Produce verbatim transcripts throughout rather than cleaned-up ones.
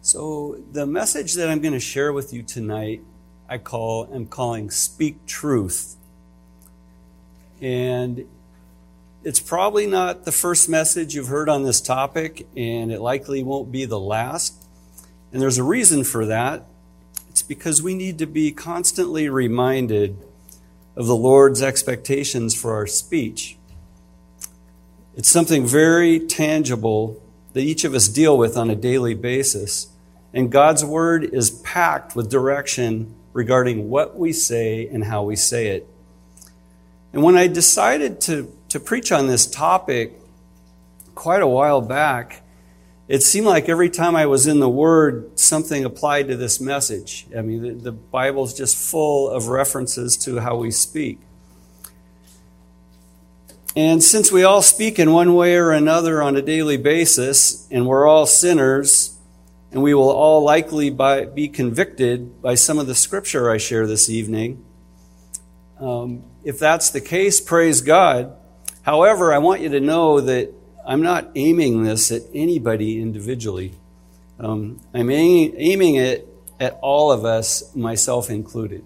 So the message that I'm going to share with you tonight, I call I'm calling Speak Truth. And it's probably not the first message you've heard on this topic, and it likely won't be the last. And there's a reason for that. It's because we need to be constantly reminded of the Lord's expectations for our speech. It's something very tangible that each of us deal with on a daily basis. And God's Word is packed with direction regarding what we say and how we say it. And when I decided to, to preach on this topic quite a while back, it seemed like every time I was in the Word, something applied to this message. I mean, the, the Bible's just full of references to how we speak. And since we all speak in one way or another on a daily basis, and we're all sinners, and we will all likely by, be convicted by some of the scripture I share this evening, um, if that's the case, praise God. However, I want you to know that I'm not aiming this at anybody individually. Um, I'm aiming, aiming it at all of us, myself included.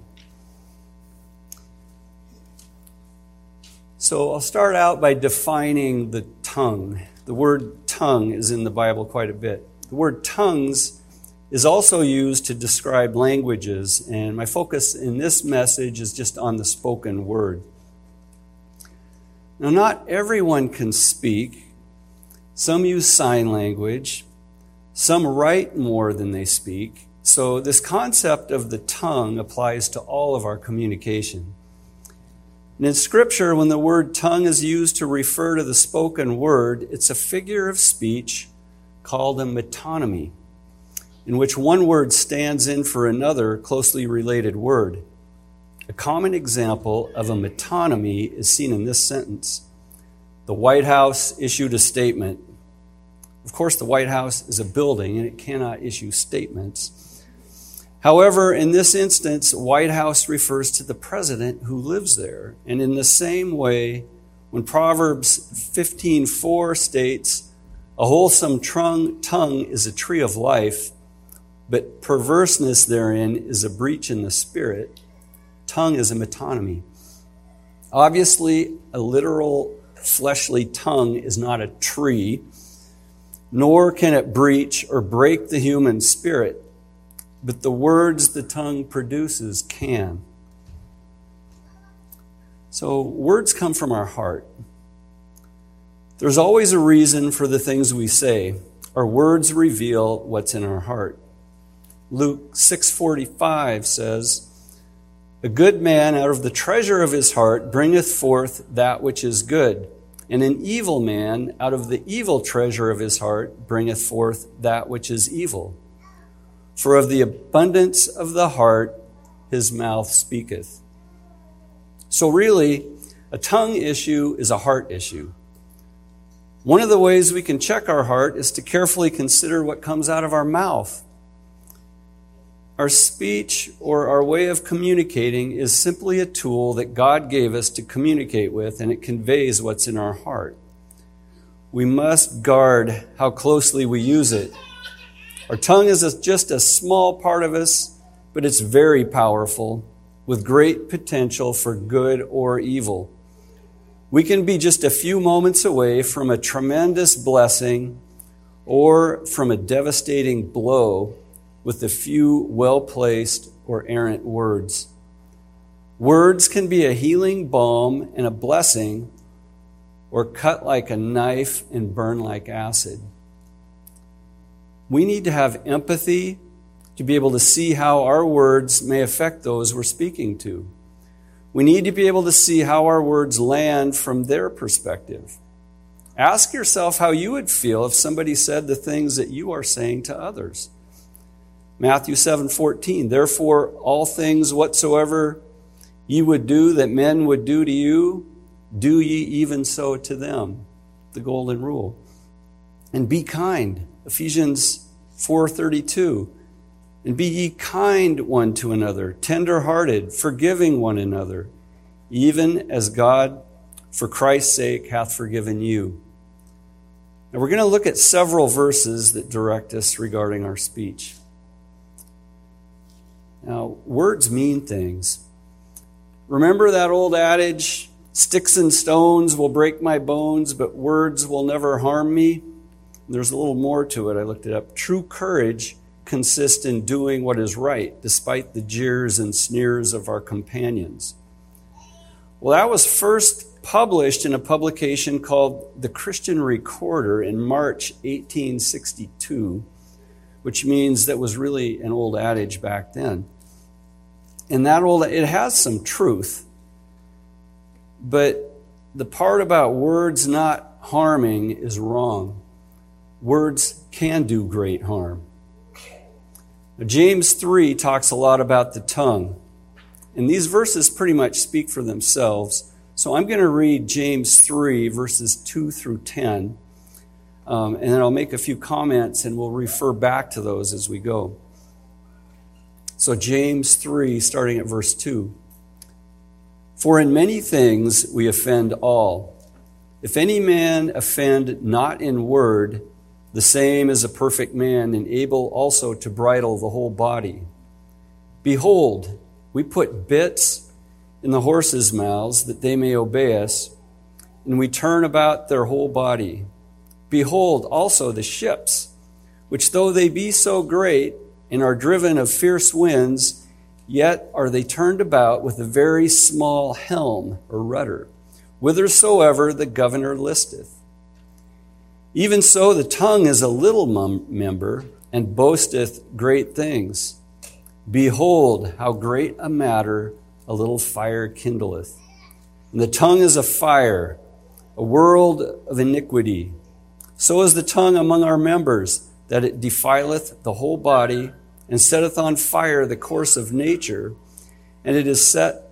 So I'll start out by defining the tongue. The word tongue is in the Bible quite a bit. The word tongues is also used to describe languages, and my focus in this message is just on the spoken word. Now, not everyone can speak. Some use sign language. Some write more than they speak. So this concept of the tongue applies to all of our communication. And in Scripture, when the word tongue is used to refer to the spoken word, it's a figure of speech called a metonymy, in which one word stands in for another closely related word. A common example of a metonymy is seen in this sentence. The White House issued a statement. Of course, the White House is a building and it cannot issue statements. However, in this instance, White House refers to the president who lives there. And in the same way, when Proverbs fifteen four states, a wholesome tongue is a tree of life, but perverseness therein is a breach in the spirit, tongue is a metonymy. Obviously, a literal fleshly tongue is not a tree, nor can it breach or break the human spirit. But the words the tongue produces can. So words come from our heart. There's always a reason for the things we say. Our words reveal what's in our heart. Luke six forty-five says, "A good man out of the treasure of his heart bringeth forth that which is good, and an evil man out of the evil treasure of his heart bringeth forth that which is evil. For of the abundance of the heart his mouth speaketh." So really, a tongue issue is a heart issue. One of the ways we can check our heart is to carefully consider what comes out of our mouth. Our speech or our way of communicating is simply a tool that God gave us to communicate with, and it conveys what's in our heart. We must guard how closely we use it. Our tongue is a, just a small part of us, but it's very powerful, with great potential for good or evil. We can be just a few moments away from a tremendous blessing or from a devastating blow with a few well-placed or errant words. Words can be a healing balm and a blessing, or cut like a knife and burn like acid. We need to have empathy to be able to see how our words may affect those we're speaking to. We need to be able to see how our words land from their perspective. Ask yourself how you would feel if somebody said the things that you are saying to others. Matthew seven fourteen, "Therefore all things whatsoever ye would do that men would do to you, do ye even so to them." The golden rule. And be kind. Ephesians four thirty-two, "And be ye kind one to another, tender-hearted, forgiving one another, even as God, for Christ's sake, hath forgiven you." Now we're going to look at several verses that direct us regarding our speech. Now, words mean things. Remember that old adage, sticks and stones will break my bones, but words will never harm me? There's a little more to it. I looked it up. True courage consists in doing what is right, despite the jeers and sneers of our companions. Well, that was first published in a publication called The Christian Recorder in March eighteen sixty-two, which means that was really an old adage back then. And that old, it has some truth, but the part about words not harming is wrong. Words can do great harm. Now, James three talks a lot about the tongue, and these verses pretty much speak for themselves. So I'm going to read James three, verses two through ten, um, and then I'll make a few comments, and we'll refer back to those as we go. So James three, starting at verse two. For in many things we offend all. If any man offend not in word, the same is a perfect man, and able also to bridle the whole body. Behold, we put bits in the horses' mouths, that they may obey us, and we turn about their whole body. Behold also the ships, which though they be so great, and are driven of fierce winds, yet are they turned about with a very small helm or rudder, whithersoever the governor listeth. Even so, the tongue is a little mem- member, and boasteth great things. Behold, how great a matter a little fire kindleth. And the tongue is a fire, a world of iniquity. So is the tongue among our members, that it defileth the whole body, and setteth on fire the course of nature, and it is set,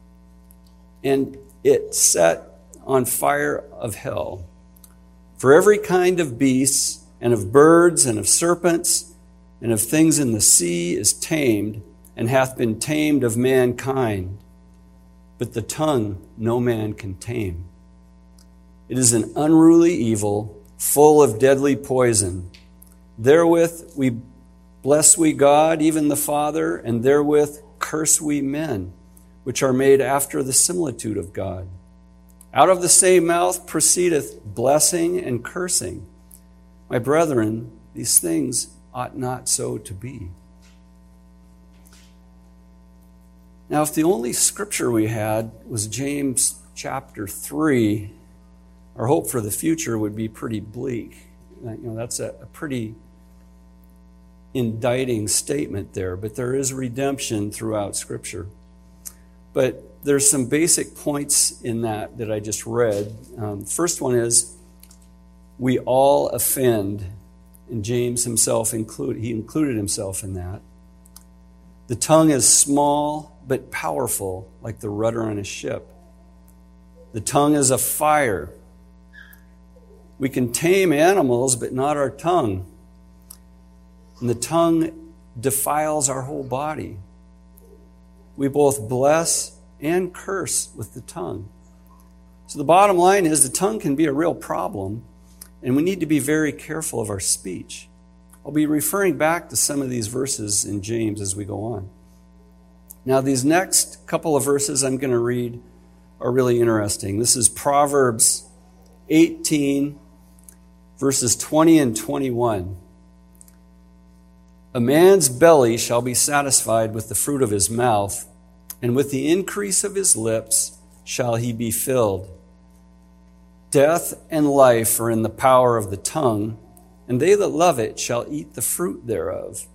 and it set on fire of hell. For every kind of beasts, and of birds, and of serpents, and of things in the sea is tamed, and hath been tamed of mankind. But the tongue no man can tame. It is an unruly evil, full of deadly poison. Therewith we bless we God, even the Father, and therewith curse we men, which are made after the similitude of God. Out of the same mouth proceedeth blessing and cursing. My brethren, these things ought not so to be. Now, if the only scripture we had was James chapter three, our hope for the future would be pretty bleak. You know, that's a, a pretty indicting statement there, but there is redemption throughout Scripture. But there's some basic points in that that I just read. Um, first one is, we all offend, and James himself include he included himself in that. The tongue is small but powerful, like the rudder on a ship. The tongue is a fire. We can tame animals, but not our tongue. And the tongue defiles our whole body. We both bless and curse with the tongue. So the bottom line is, the tongue can be a real problem, and we need to be very careful of our speech. I'll be referring back to some of these verses in James as we go on. Now, these next couple of verses I'm going to read are really interesting. This is Proverbs eighteen, verses twenty and twenty-one. A man's belly shall be satisfied with the fruit of his mouth, and with the increase of his lips shall he be filled. Death and life are in the power of the tongue, and they that love it shall eat the fruit thereof.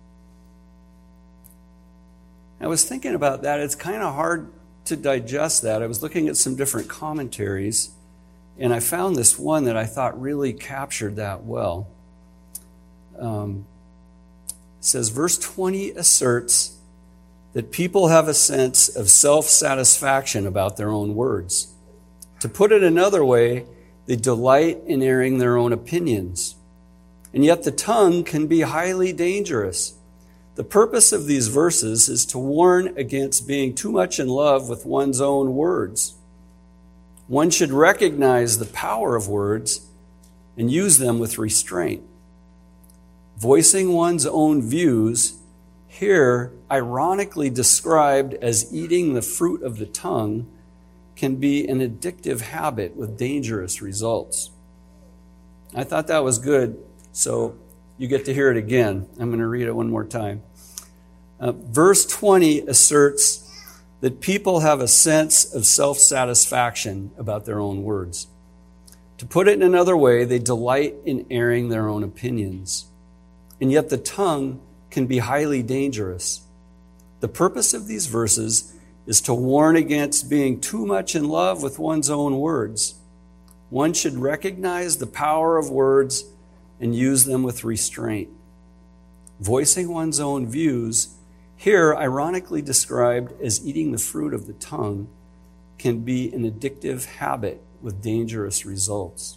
I was thinking about that. It's kind of hard to digest that. I was looking at some different commentaries, and I found this one that I thought really captured that well. Um, it says, verse twenty asserts that people have a sense of self-satisfaction about their own words. To put it another way, they delight in airing their own opinions. And yet the tongue can be highly dangerous. The purpose of these verses is to warn against being too much in love with one's own words. One should recognize the power of words, and use them with restraint. Voicing one's own views, here ironically described as eating the fruit of the tongue, can be an addictive habit with dangerous results. I thought that was good, so you get to hear it again. I'm going to read it one more time. Uh, verse twenty asserts that people have a sense of self-satisfaction about their own words. To put it in another way, they delight in airing their own opinions. And yet the tongue can be highly dangerous. The purpose of these verses is to warn against being too much in love with one's own words. One should recognize the power of words and use them with restraint. Voicing one's own views, here ironically described as eating the fruit of the tongue, can be an addictive habit with dangerous results.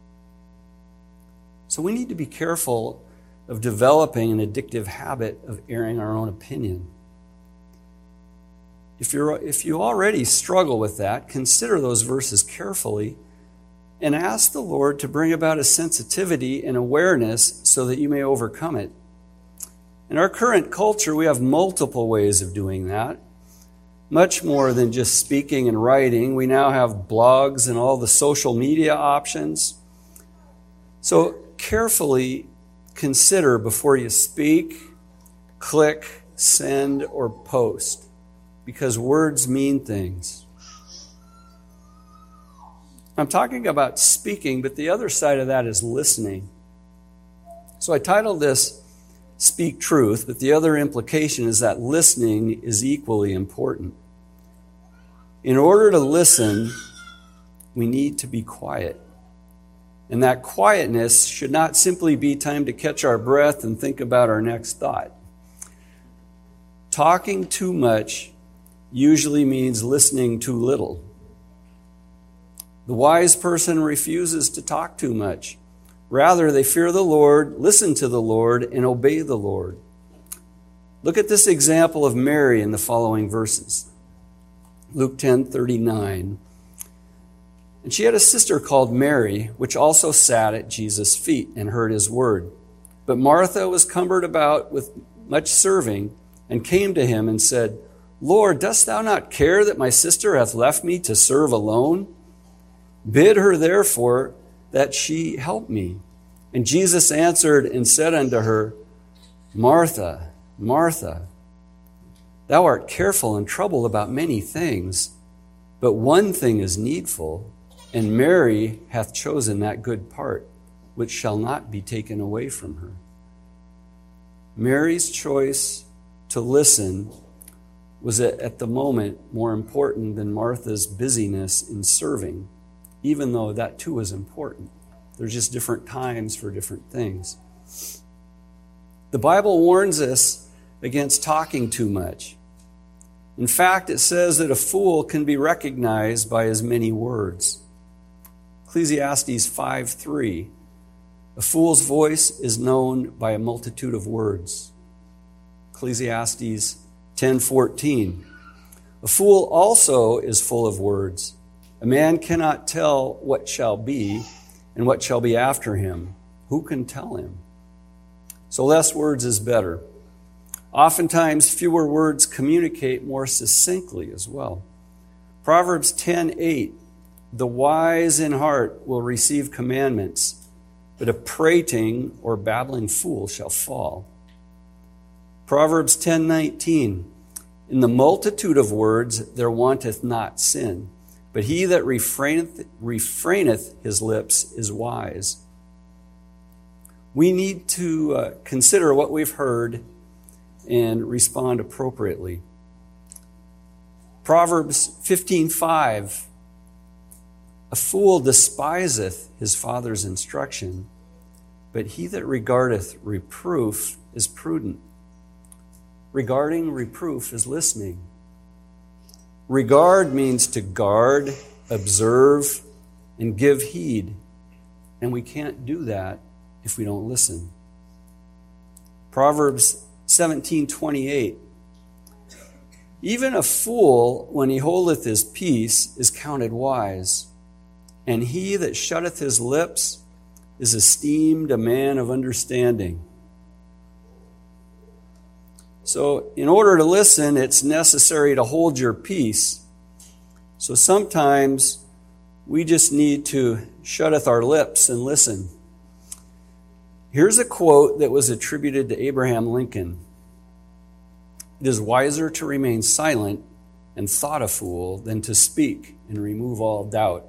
So we need to be careful of developing an addictive habit of airing our own opinion. If you're, if you already struggle with that, consider those verses carefully and ask the Lord to bring about a sensitivity and awareness so that you may overcome it. In our current culture, we have multiple ways of doing that. Much more than just speaking and writing. We now have blogs and all the social media options. So carefully consider before you speak, click, send, or post, because words mean things. I'm talking about speaking, but the other side of that is listening. So I titled this Speak Truth, but the other implication is that listening is equally important. In order to listen, we need to be quiet. And that quietness should not simply be time to catch our breath and think about our next thought. Talking too much usually means listening too little. The wise person refuses to talk too much. Rather, they fear the Lord, listen to the Lord, and obey the Lord. Look at this example of Mary in the following verses. Luke ten thirty-nine. And she had a sister called Mary, which also sat at Jesus' feet and heard his word. But Martha was cumbered about with much serving, and came to him and said, Lord, dost thou not care that my sister hath left me to serve alone? Bid her therefore that she help me. And Jesus answered and said unto her, Martha, Martha, thou art careful and troubled about many things, but one thing is needful, and Mary hath chosen that good part, which shall not be taken away from her. Mary's choice to listen was at the moment more important than Martha's busyness in serving, even though that too is important. There's just different times for different things. The Bible warns us against talking too much. In fact, it says that a fool can be recognized by his many words. Ecclesiastes five three. A fool's voice is known by a multitude of words. Ecclesiastes ten fourteen. A fool also is full of words. A man cannot tell what shall be and what shall be after him. Who can tell him? So less words is better. Oftentimes, fewer words communicate more succinctly as well. Proverbs ten eight. The wise in heart will receive commandments, but a prating or babbling fool shall fall. Proverbs ten nineteen. In the multitude of words there wanteth not sin, but he that refraineth, refraineth his lips is wise. We need to uh, consider what we've heard and respond appropriately. Proverbs fifteen five. A fool despiseth his father's instruction, but he that regardeth reproof is prudent. Regarding reproof is listening. Regard means to guard, observe, and give heed. And we can't do that if we don't listen. Proverbs seventeen twenty-eight. Even a fool, when he holdeth his peace, is counted wise. And he that shutteth his lips is esteemed a man of understanding. So in order to listen, it's necessary to hold your peace. So sometimes we just need to shutteth our lips and listen. Here's a quote that was attributed to Abraham Lincoln. It is wiser to remain silent and thought a fool than to speak and remove all doubt.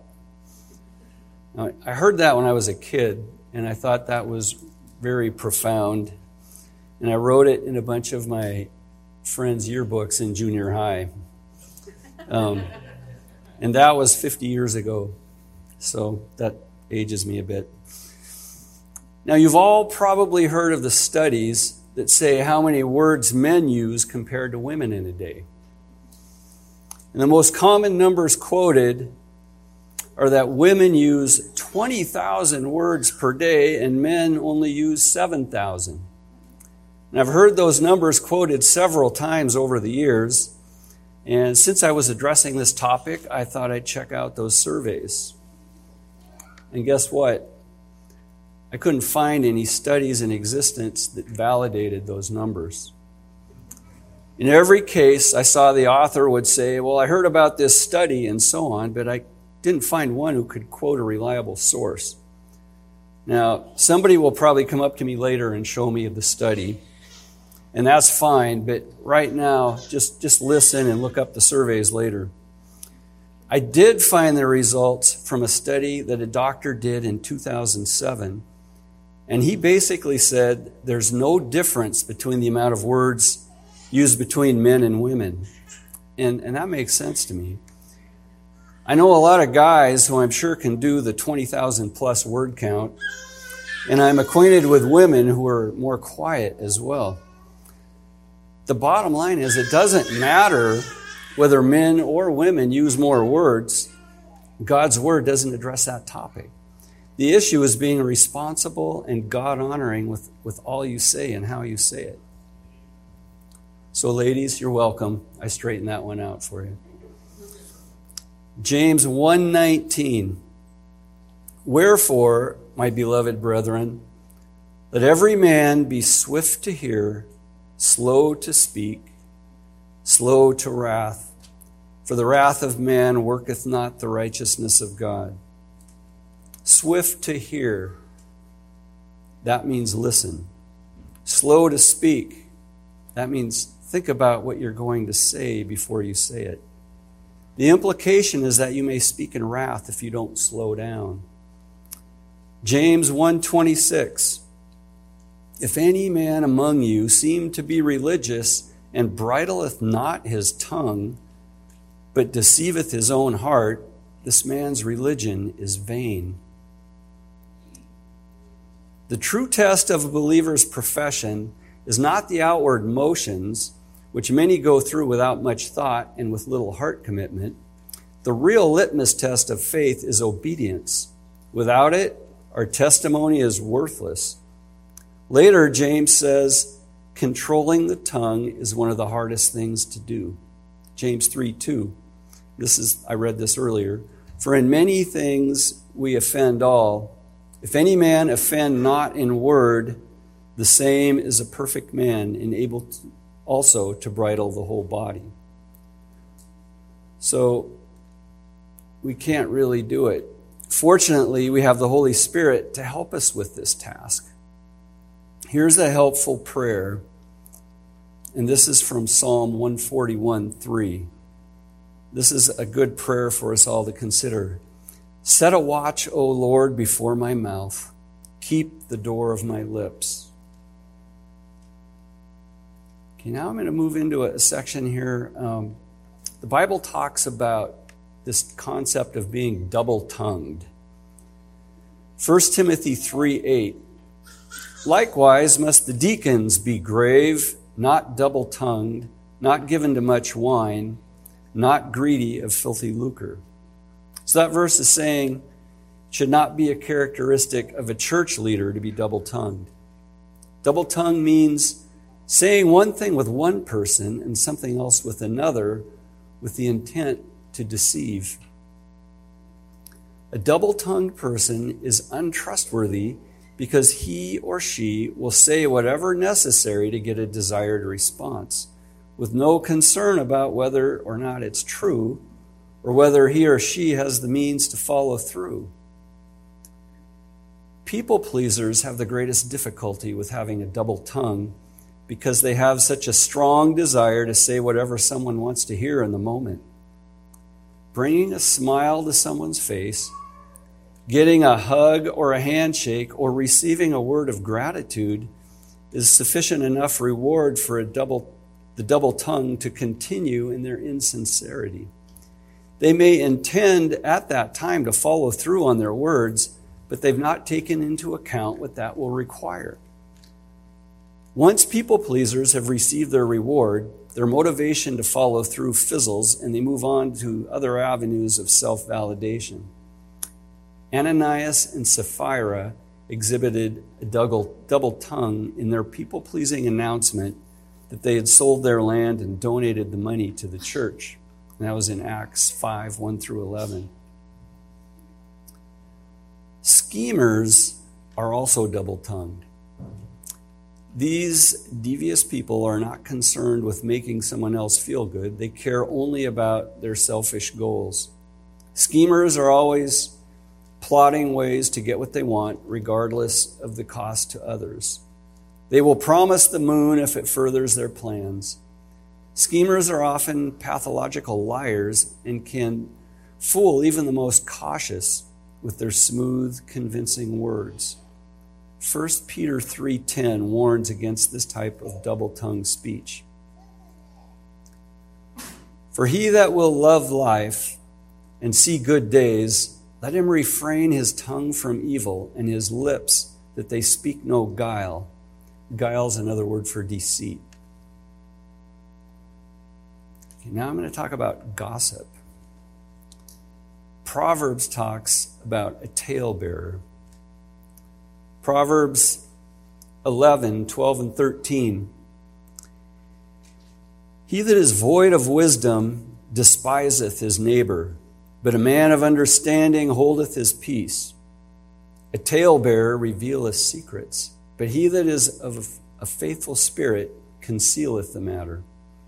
Now, I heard that when I was a kid, and I thought that was very profound. And I wrote it in a bunch of my friends' yearbooks in junior high. Um, and that was fifty years ago. So that ages me a bit. Now, you've all probably heard of the studies that say how many words men use compared to women in a day. And the most common numbers quoted are that women use twenty thousand words per day and men only use seven thousand. And I've heard those numbers quoted several times over the years. And since I was addressing this topic, I thought I'd check out those surveys. And guess what? I couldn't find any studies in existence that validated those numbers. In every case, I saw the author would say, well, I heard about this study and so on, but I didn't find one who could quote a reliable source. Now, somebody will probably come up to me later and show me the study, and that's fine, but right now, just, just listen and look up the surveys later. I did find the results from a study that a doctor did in two thousand seven, and he basically said there's no difference between the amount of words used between men and women. And, and that makes sense to me. I know a lot of guys who I'm sure can do the twenty thousand plus word count, and I'm acquainted with women who are more quiet as well. The bottom line is it doesn't matter whether men or women use more words. God's word doesn't address that topic. The issue is being responsible and God-honoring with, with all you say and how you say it. So ladies, you're welcome. I straightened that one out for you. James one nineteen. Wherefore, my beloved brethren, let every man be swift to hear, slow to speak, slow to wrath. For the wrath of man worketh not the righteousness of God. Swift to hear, that means listen. Slow to speak, that means think about what you're going to say before you say it. The implication is that you may speak in wrath if you don't slow down. James one twenty-six. If any man among you seem to be religious and bridleth not his tongue, but deceiveth his own heart, this man's religion is vain. The true test of a believer's profession is not the outward motions, which many go through without much thought and with little heart commitment. The real litmus test of faith is obedience. Without it, our testimony is worthless. Later, James says, controlling the tongue is one of the hardest things to do. James three two. This is, I read this earlier. For in many things we offend all. If any man offend not in word, the same is a perfect man, and able to, also to bridle the whole body. So we can't really do it. Fortunately, we have the Holy Spirit to help us with this task. Here's a helpful prayer, and this is from Psalm one forty-one three. This is a good prayer for us all to consider. Set a watch, O Lord, before my mouth. Keep the door of my lips. Okay, now I'm going to move into a section here. Um, the Bible talks about this concept of being double-tongued. First Timothy three eight. Likewise must the deacons be grave, not double-tongued, not given to much wine, not greedy of filthy lucre. So that verse is saying it should not be a characteristic of a church leader to be double-tongued. Double-tongued means saying one thing with one person and something else with another with the intent to deceive. A double-tongued person is untrustworthy because he or she will say whatever necessary to get a desired response, with no concern about whether or not it's true, or whether he or she has the means to follow through. People pleasers have the greatest difficulty with having a double tongue because they have such a strong desire to say whatever someone wants to hear in the moment. Bringing a smile to someone's face, getting a hug or a handshake, or receiving a word of gratitude is sufficient enough reward for a double, the double tongue to continue in their insincerity. They may intend at that time to follow through on their words, but they've not taken into account what that will require. Once people pleasers have received their reward, their motivation to follow through fizzles, and they move on to other avenues of self-validation. Ananias and Sapphira exhibited a double, double tongue in their people-pleasing announcement that they had sold their land and donated the money to the church. And that was in Acts five, one through eleven. Schemers are also double-tongued. These devious people are not concerned with making someone else feel good. They care only about their selfish goals. Schemers are always plotting ways to get what they want, regardless of the cost to others. They will promise the moon if it furthers their plans. Schemers are often pathological liars and can fool even the most cautious with their smooth, convincing words. First Peter three ten warns against this type of double-tongued speech. For he that will love life and see good days, let him refrain his tongue from evil and his lips that they speak no guile. Guile is another word for deceit. Okay, now I'm going to talk about gossip. Proverbs talks about a talebearer. Proverbs eleven, twelve, and thirteen. He that is void of wisdom despiseth his neighbor, but a man of understanding holdeth his peace. A talebearer revealeth secrets, but he that is of a faithful spirit concealeth the matter.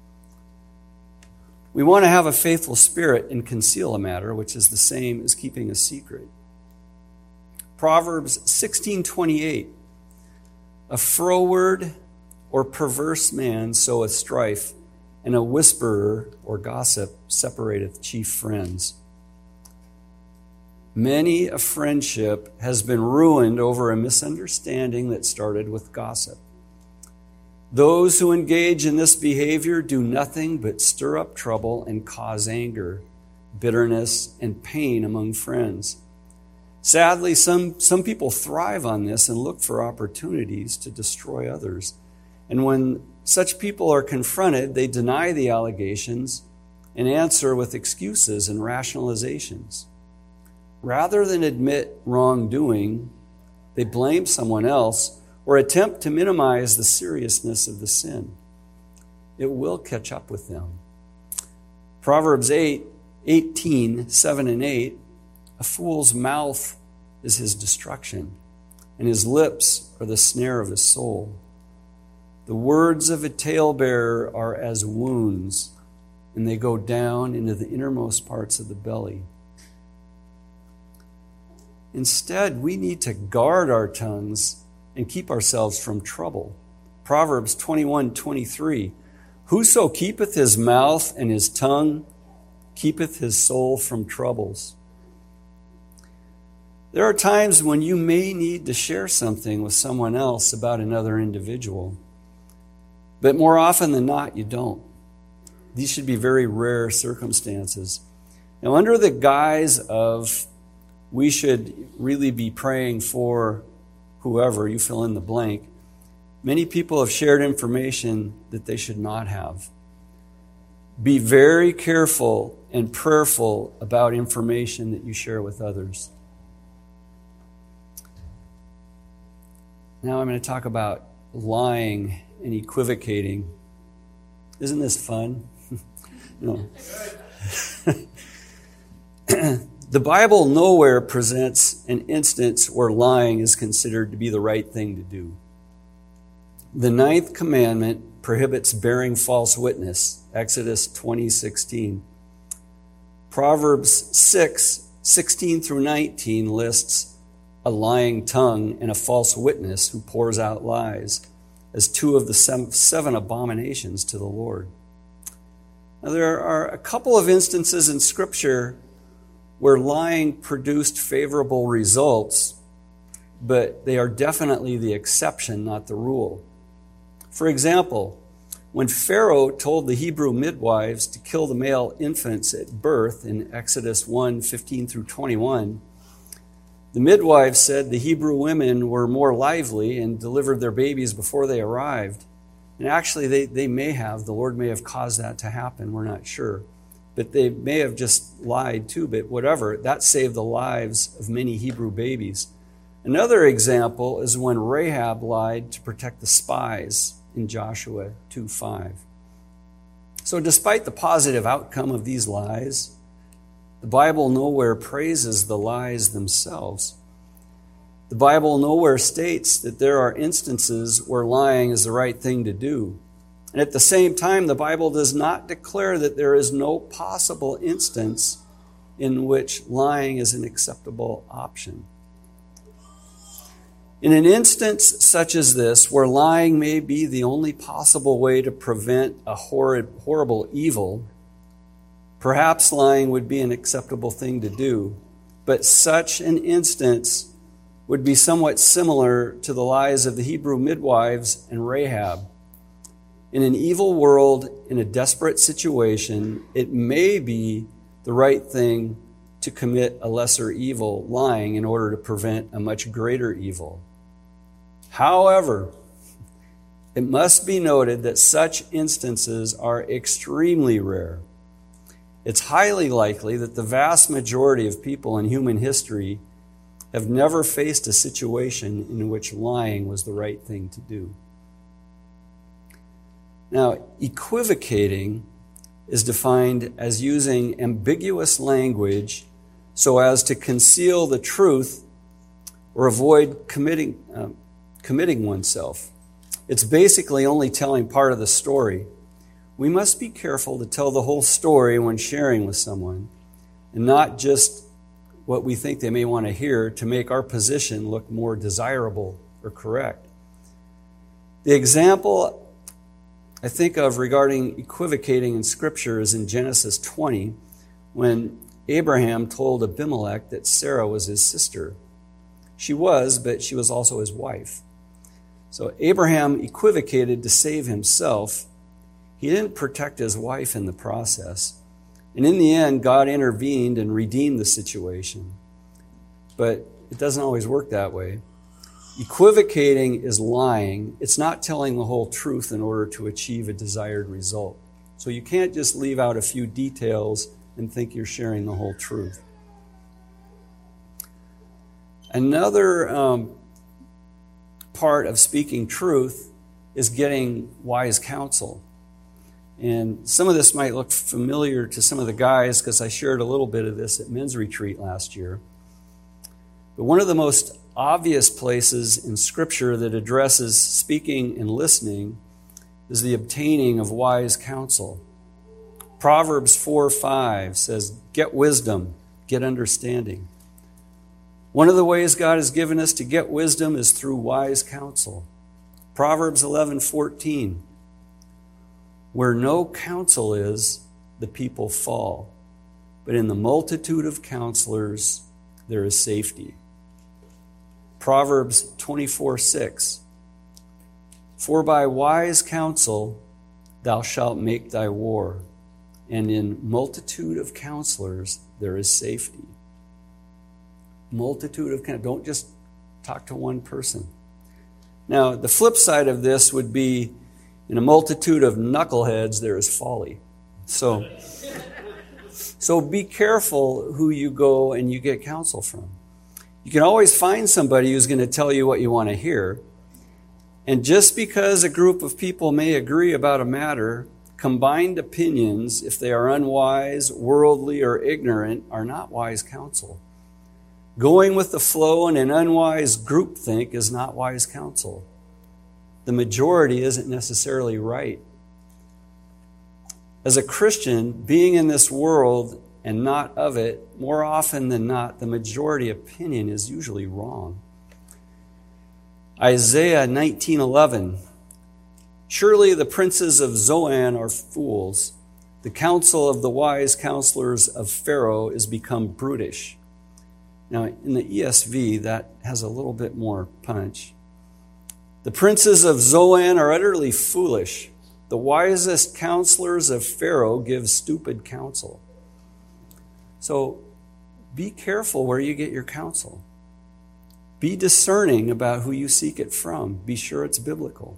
We want to have a faithful spirit and conceal a matter, which is the same as keeping a secret. Proverbs sixteen twenty-eight. A froward or perverse man soweth strife, and a whisperer or gossip separateth chief friends. Many a friendship has been ruined over a misunderstanding that started with gossip. Those who engage in this behavior do nothing but stir up trouble and cause anger, bitterness, and pain among friends. Sadly, some, some people thrive on this and look for opportunities to destroy others. And when such people are confronted, they deny the allegations and answer with excuses and rationalizations. Rather than admit wrongdoing, they blame someone else or attempt to minimize the seriousness of the sin. It will catch up with them. Proverbs eight, eighteen, seven and eight, a fool's mouth is his destruction, and his lips are the snare of his soul. The words of a talebearer are as wounds, and they go down into the innermost parts of the belly. Instead, we need to guard our tongues and keep ourselves from trouble. Proverbs twenty-one twenty-three, whoso keepeth his mouth and his tongue keepeth his soul from troubles. There are times when you may need to share something with someone else about another individual, but more often than not, you don't. These should be very rare circumstances. Now, under the guise of we should really be praying for whoever, you fill in the blank, many people have shared information that they should not have. Be very careful and prayerful about information that you share with others. Now I'm going to talk about lying and equivocating. Isn't this fun? No. The Bible nowhere presents is an instance where lying is considered to be the right thing to do. The ninth commandment prohibits bearing false witness, Exodus twenty sixteen. Proverbs six, sixteen through nineteen lists a lying tongue and a false witness who pours out lies as two of the seven abominations to the Lord. Now, there are a couple of instances in Scripture where lying produced favorable results, but they are definitely the exception, not the rule. For example, when Pharaoh told the Hebrew midwives to kill the male infants at birth in Exodus one, fifteen through twenty-one, the midwives said the Hebrew women were more lively and delivered their babies before they arrived. And actually, they, they may have. The Lord may have caused that to happen. We're not sure. But they may have just lied too, but whatever. That saved the lives of many Hebrew babies. Another example is when Rahab lied to protect the spies in Joshua two five. So despite the positive outcome of these lies, the Bible nowhere praises the lies themselves. The Bible nowhere states that there are instances where lying is the right thing to do. And at the same time, the Bible does not declare that there is no possible instance in which lying is an acceptable option. In an instance such as this, where lying may be the only possible way to prevent a horrid, horrible evil, perhaps lying would be an acceptable thing to do. But such an instance would be somewhat similar to the lies of the Hebrew midwives and Rahab. In an evil world, in a desperate situation, it may be the right thing to commit a lesser evil, lying, in order to prevent a much greater evil. However, it must be noted that such instances are extremely rare. It's highly likely that the vast majority of people in human history have never faced a situation in which lying was the right thing to do. Now, equivocating is defined as using ambiguous language so as to conceal the truth or avoid committing, uh, committing oneself. It's basically only telling part of the story. We must be careful to tell the whole story when sharing with someone, and not just what we think they may want to hear to make our position look more desirable or correct. The example I think of regarding equivocating in Scripture is in Genesis twenty, when Abraham told Abimelech that Sarah was his sister. She was, but she was also his wife. So Abraham equivocated to save himself. He didn't protect his wife in the process. And in the end, God intervened and redeemed the situation. But it doesn't always work that way. Equivocating is lying. It's not telling the whole truth in order to achieve a desired result. So you can't just leave out a few details and think you're sharing the whole truth. Another um, part of speaking truth is getting wise counsel. And some of this might look familiar to some of the guys because I shared a little bit of this at men's retreat last year. But one of the most obvious places in Scripture that addresses speaking and listening is the obtaining of wise counsel. Proverbs four five says, "Get wisdom, get understanding." One of the ways God has given us to get wisdom is through wise counsel. Proverbs eleven fourteen, "Where no counsel is, the people fall, but in the multitude of counselors there is safety." Proverbs twenty-four six, "For by wise counsel thou shalt make thy war, and in multitude of counselors there is safety." Multitude of counselors. Don't just talk to one person. Now, the flip side of this would be, in a multitude of knuckleheads there is folly. So, so be careful who you go and you get counsel from. You can always find somebody who's going to tell you what you want to hear. And just because a group of people may agree about a matter, combined opinions, if they are unwise, worldly, or ignorant, are not wise counsel. Going with the flow and an unwise groupthink is not wise counsel. The majority isn't necessarily right. As a Christian, being in this world and not of it, more often than not, the majority opinion is usually wrong. Isaiah nineteen eleven. Surely the princes of Zoan are fools. The counsel of the wise counselors of Pharaoh is become brutish. Now, in the E S V, that has a little bit more punch. The princes of Zoan are utterly foolish. The wisest counselors of Pharaoh give stupid counsel. So be careful where you get your counsel. Be discerning about who you seek it from. Be sure it's biblical.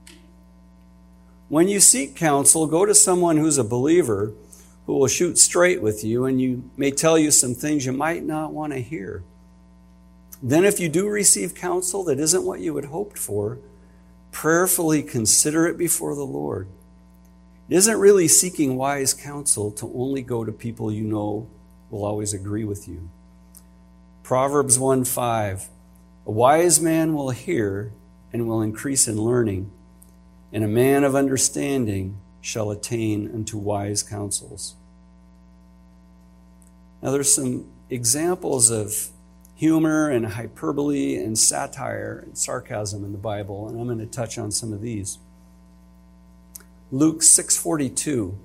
When you seek counsel, go to someone who's a believer who will shoot straight with you, and you may tell you some things you might not want to hear. Then if you do receive counsel that isn't what you had hoped for, prayerfully consider it before the Lord. It isn't really seeking wise counsel to only go to people you know will always agree with you. Proverbs one five, a wise man will hear and will increase in learning, and a man of understanding shall attain unto wise counsels. Now there's some examples of humor and hyperbole and satire and sarcasm in the Bible, and I'm going to touch on some of these. Luke six forty-two.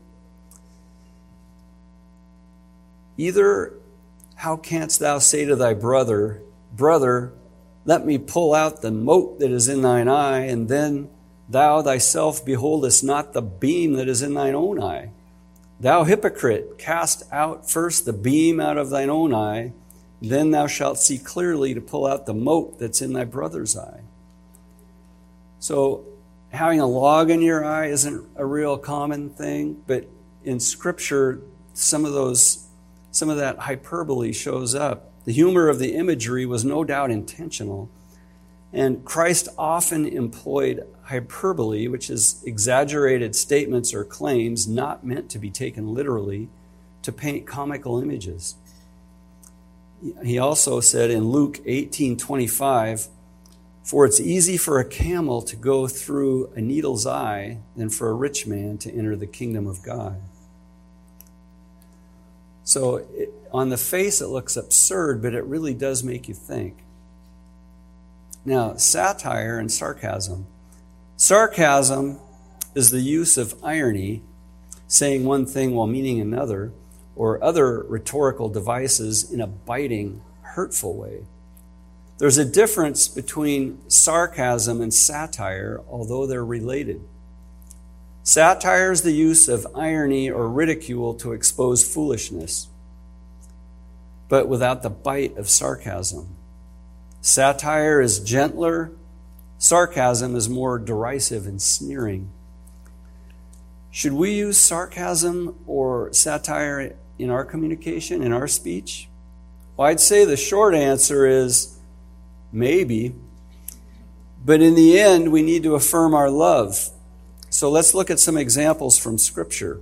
Either how canst thou say to thy brother, Brother, let me pull out the mote that is in thine eye, and then thou thyself beholdest not the beam that is in thine own eye? Thou hypocrite, cast out first the beam out of thine own eye, then thou shalt see clearly to pull out the mote that's in thy brother's eye. So having a log in your eye isn't a real common thing, but in Scripture, some of those, some of that hyperbole shows up. The humor of the imagery was no doubt intentional, and Christ often employed hyperbole, which is exaggerated statements or claims not meant to be taken literally, to paint comical images. He also said in Luke eighteen twenty-five, for it's easy for a camel to go through a needle's eye than for a rich man to enter the kingdom of God. So it, on the face it looks absurd, but it really does make you think. Now, satire and sarcasm. Sarcasm is the use of irony, saying one thing while meaning another, or other rhetorical devices in a biting, hurtful way. There's a difference between sarcasm and satire, although they're related. Satire is the use of irony or ridicule to expose foolishness, but without the bite of sarcasm. Satire is gentler. Sarcasm is more derisive and sneering. Should we use sarcasm or satire in our communication, in our speech? Well, I'd say the short answer is maybe. But in the end, we need to affirm our love. So let's look at some examples from Scripture.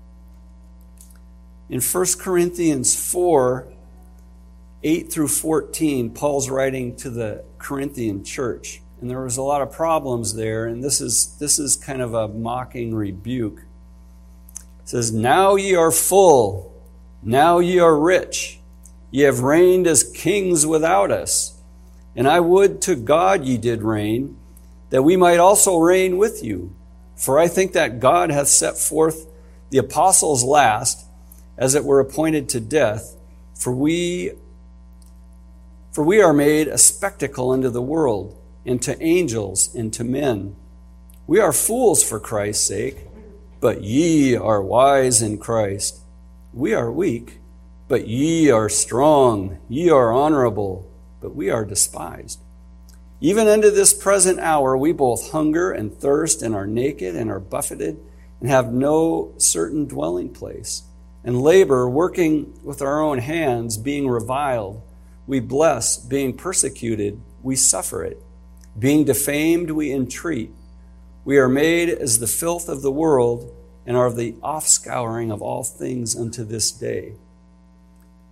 In First Corinthians four, eight through fourteen, Paul's writing to the Corinthian church. And there was a lot of problems there, and this is this is kind of a mocking rebuke. It says, now ye are full, now ye are rich, ye have reigned as kings without us. And I would to God ye did reign, that we might also reign with you. For I think that God hath set forth the apostles last, as it were appointed to death, for we, for we are made a spectacle unto the world, and to angels, and to men. We are fools for Christ's sake, but ye are wise in Christ. We are weak, but ye are strong. Ye are honorable, but we are despised. Even unto this present hour we both hunger and thirst, and are naked, and are buffeted, and have no certain dwelling place, and labor, working with our own hands, being reviled. We bless, being persecuted, we suffer it. Being defamed, we entreat. We are made as the filth of the world, and are the offscouring of all things unto this day.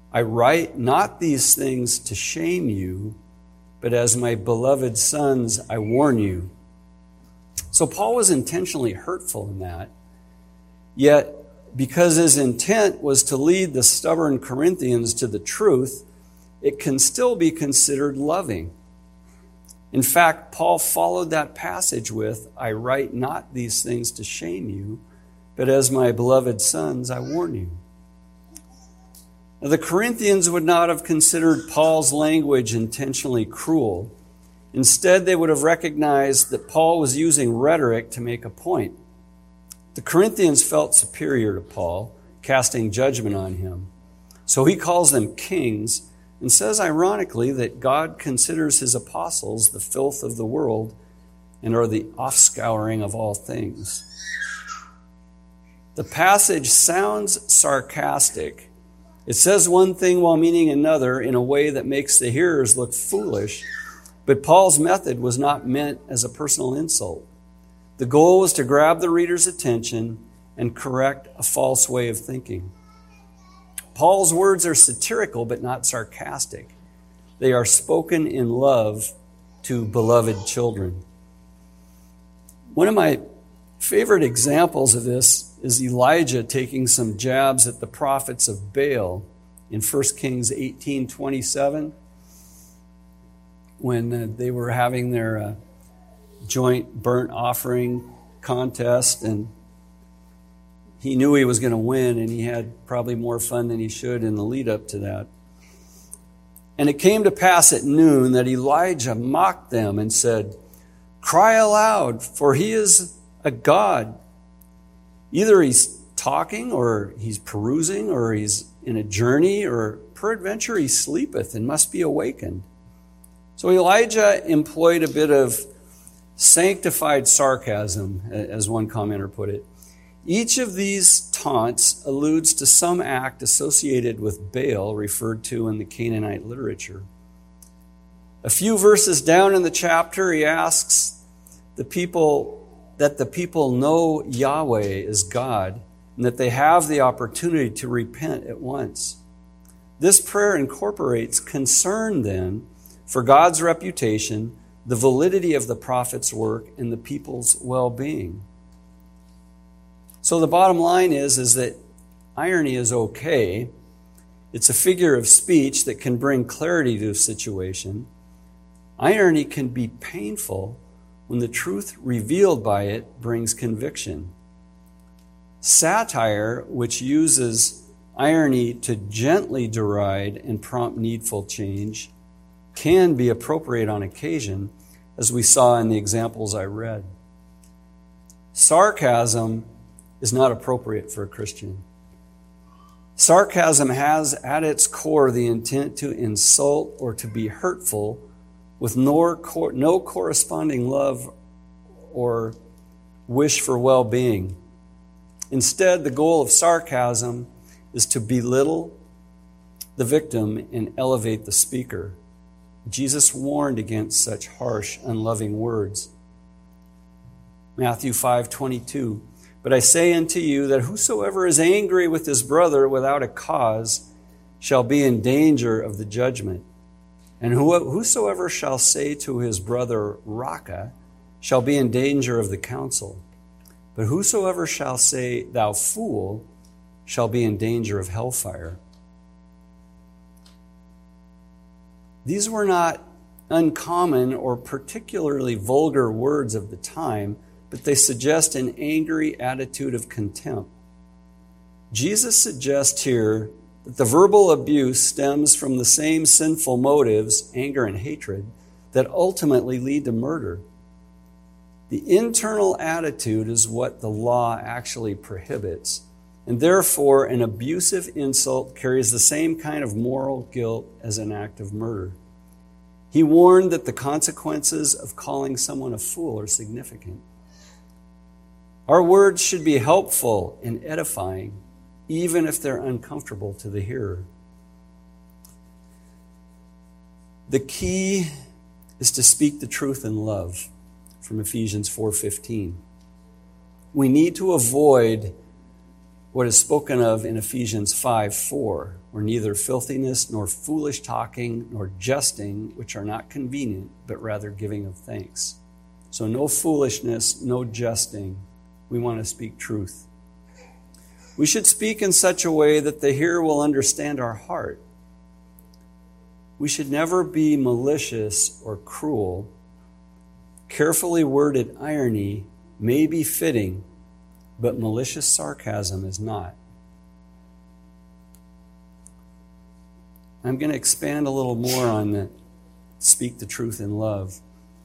I write not these things to shame you, but as my beloved sons, I warn you. So Paul was intentionally hurtful in that, yet because his intent was to lead the stubborn Corinthians to the truth, it can still be considered loving. In fact, Paul followed that passage with, I write not these things to shame you, but as my beloved sons, I warn you. Now, the Corinthians would not have considered Paul's language intentionally cruel. Instead, they would have recognized that Paul was using rhetoric to make a point. The Corinthians felt superior to Paul, casting judgment on him. So he calls them kings and says ironically that God considers his apostles the filth of the world and are the offscouring of all things. The passage sounds sarcastic. It says one thing while meaning another in a way that makes the hearers look foolish, but Paul's method was not meant as a personal insult. The goal was to grab the reader's attention and correct a false way of thinking. Paul's words are satirical but not sarcastic. They are spoken in love to beloved children. One of my favorite examples of this is Elijah taking some jabs at the prophets of Baal in First Kings eighteen twenty-seven when uh, they were having their uh, joint burnt offering contest, and he knew he was going to win, and he had probably more fun than he should in the lead up to that. And it came to pass at noon that Elijah mocked them and said, "Cry aloud, for he is a god." Either he's talking, or he's perusing, or he's in a journey, or peradventure he sleepeth and must be awakened. So Elijah employed a bit of sanctified sarcasm, as one commenter put it. Each of these taunts alludes to some act associated with Baal referred to in the Canaanite literature. A few verses down in the chapter, he asks the people that the people know Yahweh is God and that they have the opportunity to repent at once. This prayer incorporates concern then for God's reputation, the validity of the prophet's work, and the people's well-being. So the bottom line is, is that irony is okay. It's a figure of speech that can bring clarity to a situation. Irony can be painful when the truth revealed by it brings conviction. Satire, which uses irony to gently deride and prompt needful change, can be appropriate on occasion, as we saw in the examples I read. Sarcasm is not appropriate for a Christian. Sarcasm has at its core the intent to insult or to be hurtful with no, no corresponding love or wish for well-being. Instead, the goal of sarcasm is to belittle the victim and elevate the speaker. Jesus warned against such harsh, unloving words. Matthew five twenty-two, "But I say unto you that whosoever is angry with his brother without a cause shall be in danger of the judgment. And whosoever shall say to his brother, Raca, shall be in danger of the council. But whosoever shall say, Thou fool, shall be in danger of hellfire." These were not uncommon or particularly vulgar words of the time, but they suggest an angry attitude of contempt. Jesus suggests here that the verbal abuse stems from the same sinful motives, anger and hatred, that ultimately lead to murder. The internal attitude is what the law actually prohibits, and therefore an abusive insult carries the same kind of moral guilt as an act of murder. He warned that the consequences of calling someone a fool are significant. Our words should be helpful and edifying, even if they're uncomfortable to the hearer. The key is to speak the truth in love, from Ephesians four fifteen. We need to avoid what is spoken of in Ephesians five four, where neither filthiness nor foolish talking nor jesting, which are not convenient, but rather giving of thanks. So no foolishness, no jesting. We want to speak truth. We should speak in such a way that the hearer will understand our heart. We should never be malicious or cruel. Carefully worded irony may be fitting, but malicious sarcasm is not. I'm going to expand a little more on that. Speak the truth in love.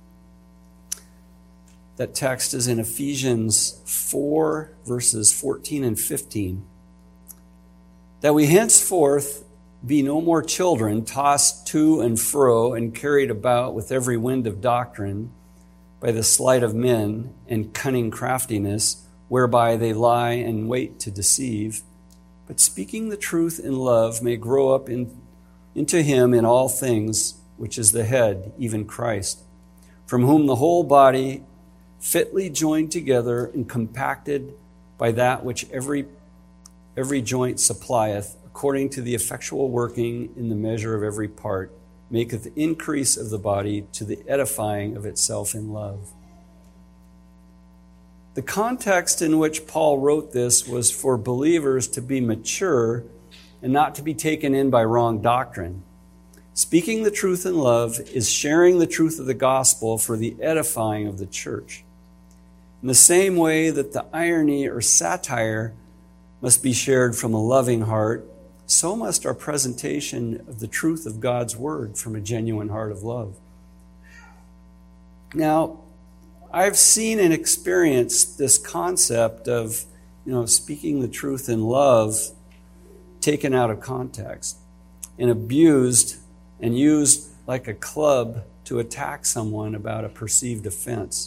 That text is in Ephesians four, verses fourteen and fifteen. That we henceforth be no more children, tossed to and fro and carried about with every wind of doctrine by the sleight of men and cunning craftiness, whereby they lie and wait to deceive, but speaking the truth in love may grow up in, into him in all things, which is the head, even Christ, from whom the whole body, fitly joined together and compacted by that which every every joint supplieth, according to the effectual working in the measure of every part, maketh increase of the body to the edifying of itself in love. The context in which Paul wrote this was for believers to be mature and not to be taken in by wrong doctrine. Speaking the truth in love is sharing the truth of the gospel for the edifying of the church. In the same way that the irony or satire must be shared from a loving heart, so must our presentation of the truth of God's word from a genuine heart of love. Now, I've seen and experienced this concept of, you know, speaking the truth in love taken out of context and abused and used like a club to attack someone about a perceived offense.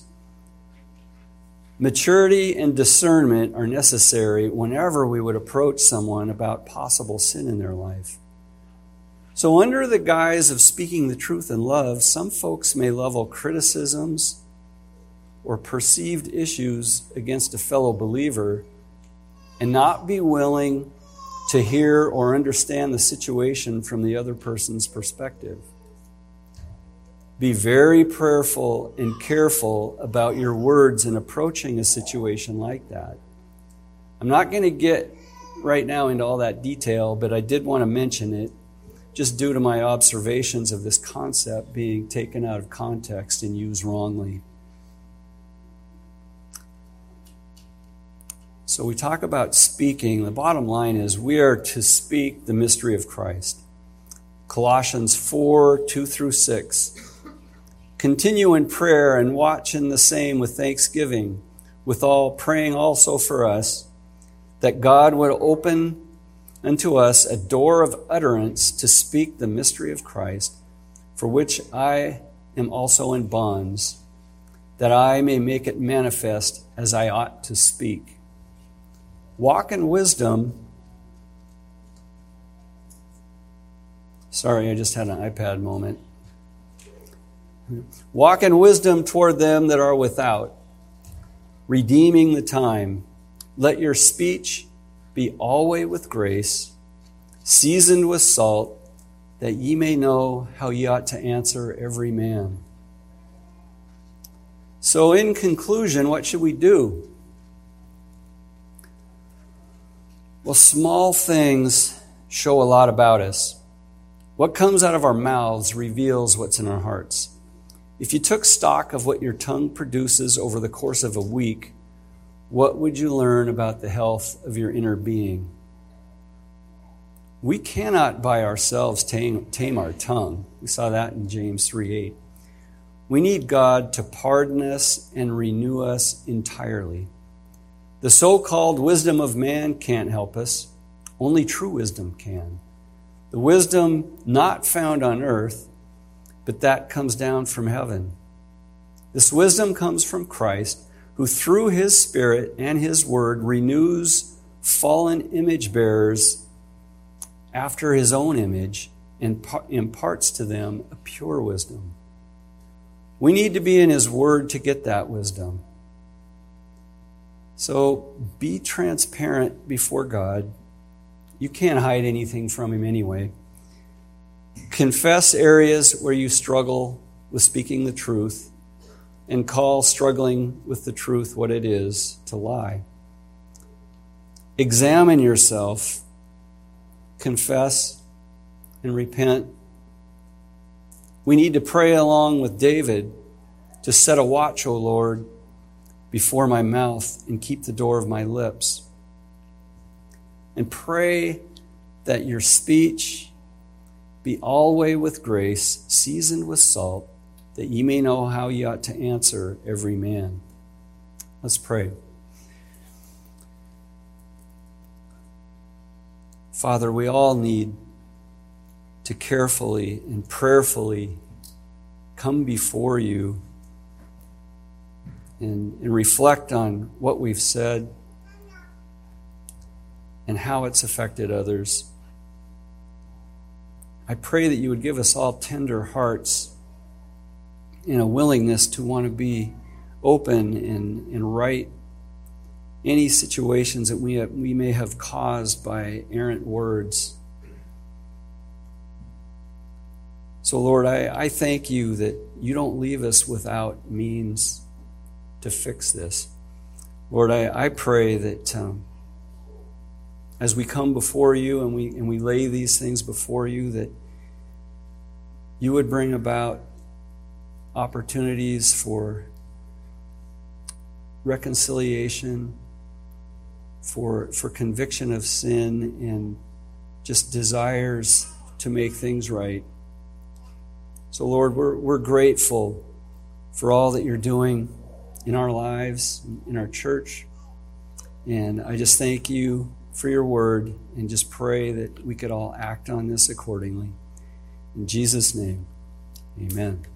Maturity and discernment are necessary whenever we would approach someone about possible sin in their life. So under the guise of speaking the truth in love, some folks may level criticisms or perceived issues against a fellow believer and not be willing to hear or understand the situation from the other person's perspective. Be very prayerful and careful about your words in approaching a situation like that. I'm not going to get right now into all that detail, but I did want to mention it just due to my observations of this concept being taken out of context and used wrongly. So we talk about speaking. The bottom line is we are to speak the mystery of Christ. Colossians four, two through six. Continue in prayer and watch in the same with thanksgiving, withal praying also for us, that God would open unto us a door of utterance to speak the mystery of Christ, for which I am also in bonds, that I may make it manifest as I ought to speak. Walk in wisdom. Sorry, I just had an iPad moment. Walk in wisdom toward them that are without, redeeming the time. Let your speech be always with grace, seasoned with salt, that ye may know how ye ought to answer every man. So in conclusion, what should we do? Well, small things show a lot about us. What comes out of our mouths reveals what's in our hearts. If you took stock of what your tongue produces over the course of a week, what would you learn about the health of your inner being? We cannot by ourselves tame, tame our tongue. We saw that in James three eight. We need God to pardon us and renew us entirely. The so-called wisdom of man can't help us. Only true wisdom can. The wisdom not found on earth, but that comes down from heaven. This wisdom comes from Christ, who through his Spirit and his word renews fallen image bearers after his own image and imparts to them a pure wisdom. We need to be in his word to get that wisdom. So be transparent before God. You can't hide anything from Him anyway. Confess areas where you struggle with speaking the truth, and call struggling with the truth what it is to lie. Examine yourself, confess, and repent. We need to pray along with David to set a watch, O Lord, before my mouth and keep the door of my lips. And pray that your speech be always with grace, seasoned with salt, that ye may know how ye ought to answer every man. Let's pray. Father, we all need to carefully and prayerfully come before you and, and reflect on what we've said and how it's affected others. I pray that you would give us all tender hearts and a willingness to want to be open and, and right any situations that we have, we may have caused by errant words. So Lord, I, I thank you that you don't leave us without means to fix this. Lord, I, I pray that um, as we come before you and we and we lay these things before you, that you would bring about opportunities for reconciliation, for for conviction of sin, and just desires to make things right. So Lord, we're we're grateful for all that you're doing in our lives, in our church. And I just thank you for your word and just pray that we could all act on this accordingly. In Jesus' name, amen.